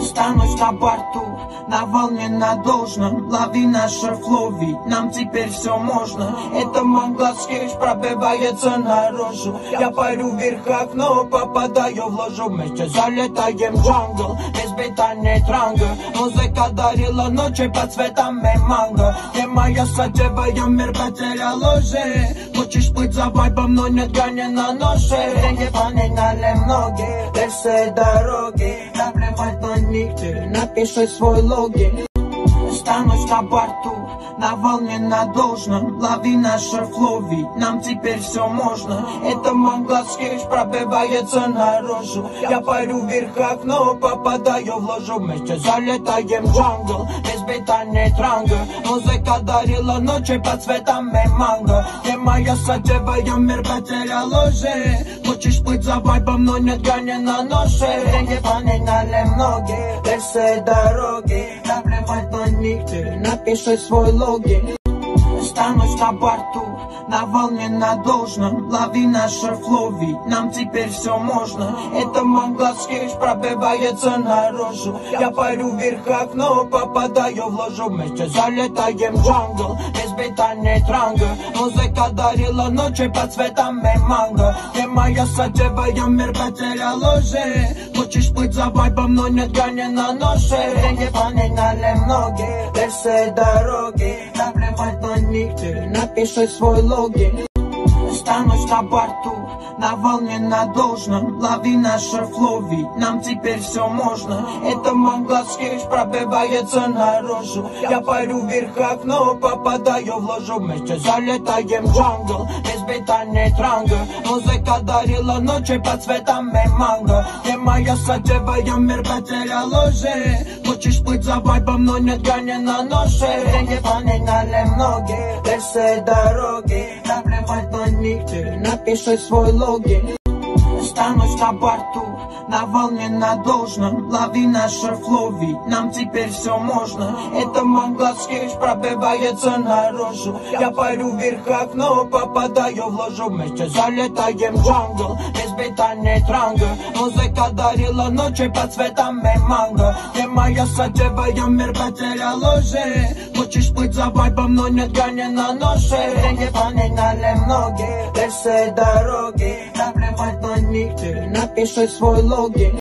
Останусь на борту, на волне, на должном. Лови наше флоу, ведь нам теперь все можно. Это монгольский пробивается наружу. Я парю вверх окно, попадаю в ложу. Вместе залетаем в джангл, без бита не транга. Музыка дарила ночи под цветами манго. Ты моя садевая, мир потерял уже. Хочешь плыть за вайбом, но нет гани на ноше. Деньги поменяли многие, все дороги. Наплевать на них, напиши свой логин. Останусь на борту, на волне, на должном. Лови наше флоу, ведь нам теперь все можно. Это монгольский пробивается наружу. Я парю вверх окно, попадаю в ложу. Вместе залетаем в джангл, без бита не транга. Музыка дарила ночи под цветами манго. Ты моя садевая, мир потерял уже. Хочешь плыть за вайбом, но нет гани на ноше. Деньги поменяли многие, все дороги. Наплевать на них, напиши свой логин. Останусь на борту, на волне, на должном. Лови наше флоу, ведь нам теперь все можно. Это монгольский пробивается наружу. Я парю вверх окно, попадаю в ложу. Вместе залетаем в джангл, без бита не транга. Музыка дарила ночи под цветами манго. Ты моя садевая, мир потерял уже. Хочешь плыть за вайбом, но нет гани на ноше. Деньги поменяли многие, все дороги. Наплевать на них, напиши свой логин. Останусь на борту, на волне, на должном. Лови наше флоу, ведь нам теперь все можно. Это монгольский пробивается наружу. Я парю вверх окно, попадаю в ложу. Вместе залетаем в джангл, без бита не транга. Музыка дарила ночи под цветами манго. Ты моя садевая, мир потерял уже. Хочешь плыть за вайбом, но нет гани на ноше. Деньги поменяли многие, все дороги. Наплевать на них, напиши свой логин. Останусь на борту, на волне, на должном. Лови наше флоу, ведь нам теперь все можно. Это монгольский пробивается наружу. Я парю вверх окно, попадаю в ложу. Вместе залетаем в джангл, без бита не транга. Музыка дарила ночи под цветами манго. Ты моя садевая, мир потерял уже. Хочешь плыть за вайбом, но нет гани на ноше. Деньги поменяли многие, все дороги. Наплевать на них, напиши свой логин.